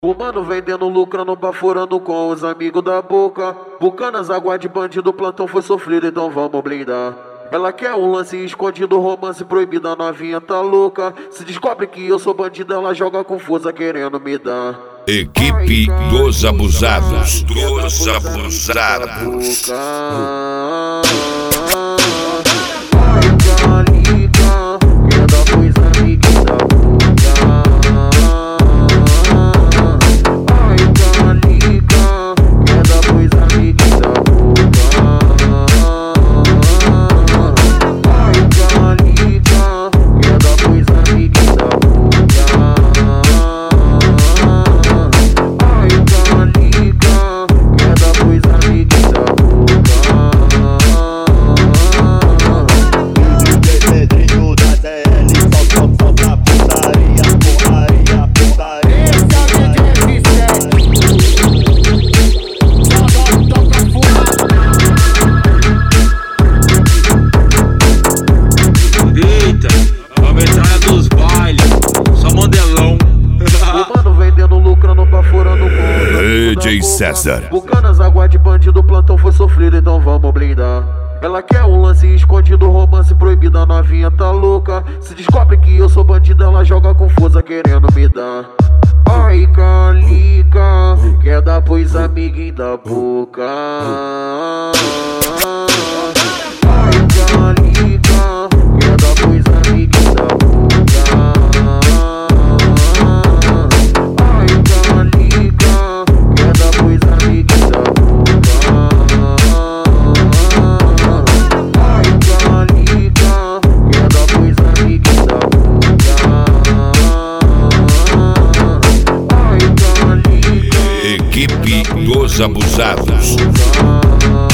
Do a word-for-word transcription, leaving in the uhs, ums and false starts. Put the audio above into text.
O mano vendendo, lucrando, baforando com os amigos da boca. Bucanas, água de bandido, plantão foi sofrido, então vamos blindar. Ela quer um lance escondido, romance proibido, a novinha tá louca. Se descobre que eu sou bandido, ela joga confusa querendo me dar. Equipe dos abusados, dos abusados. D J César. Bucanas, água de bandido, plantão foi sofrido, então vamos blindar. Ela quer um lance escondido, romance proibido, a novinha tá louca. Se descobre que eu sou bandido, ela joga confusa querendo me dar. Ai, calica, quer dar pois amiguinho da boca. Ai, calica, quer dar pois amiguinho da boca. Equipe dos abusados.